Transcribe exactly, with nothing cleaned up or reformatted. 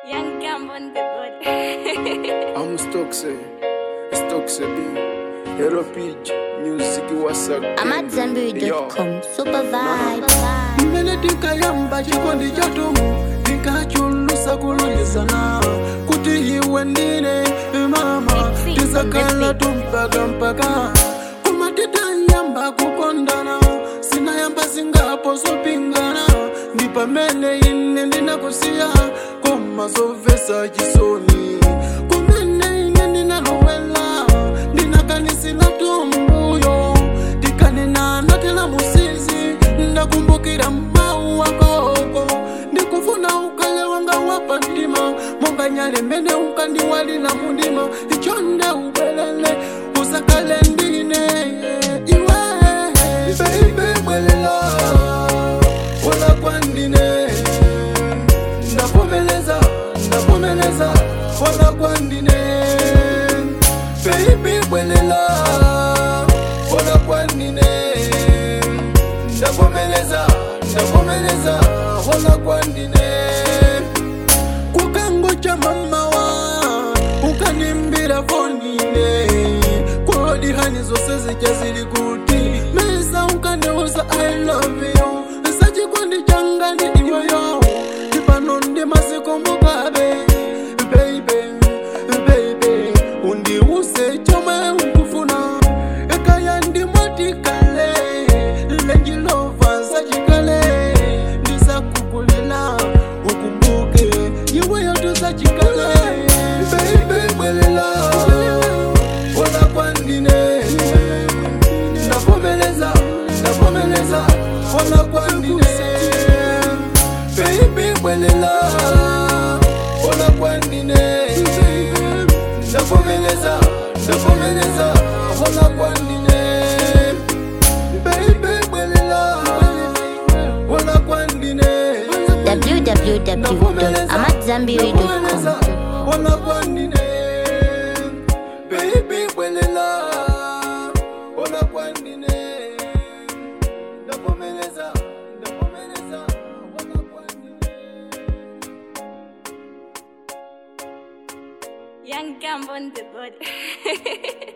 Young Gam on the board. I'm Stockse, Stockse B, Hero Pidge, Music WhatsApp. I'm at Zambiri dot com, super vibe. Mene tika yamba chikondi chatumu, tika chulusa kululizana. Kuti hiwe ndine, mama, tizakala tumpaka mpaka. Kumatita yamba kukondana, sina yamba singapo sopingana. Nipa mene ine ndina kusia, koma sovesa jisoni. Kumene ine ndina lowela, ndina kanisi na tumbuyo. Tikane na natela musizi, ndakumbukira mau wakoko. Ndikufuna ukale wanga wapandima, monga nyale mene ukandi wali na mundima. Ichonde ubelele, usakale ndine, iwe. Baby mwelela, wala kwandine. Ndapomeleza, ndapomeleza, wala kwandine. Baby mwelela, wala kwandine. Ndapomeleza, ndapomeleza, wala kwandine. Kukango cha mama wa, ukanimbira fonine. Kodi hani zose zijazili kuti, mesa ukaneuza I love you. Sachi kwandi changani iwe yo, ipanonde masiko mukabe. Baby, baby, undi use chome ukufuna. Ekaya ndi motikale, lengi lova sachikale. Nisa kukulila, ukumbuke, iwe yotu sachikale. Baby, mwelela, wala kwandine. Ndapomeleza, ndapomeleza, wala kwandine. Baby, mwelela, wala kwandine. Ndapomeleza, ndapomeleza, wala kwandine. Baby, mwelela, wala kwandine. w w w dot amatzambiri dot com. Wala kwandine. Baby, mwelela, wala kwandine. Ndapomeleza, ndapomeleza, wala kwandine. Young Gam on the board.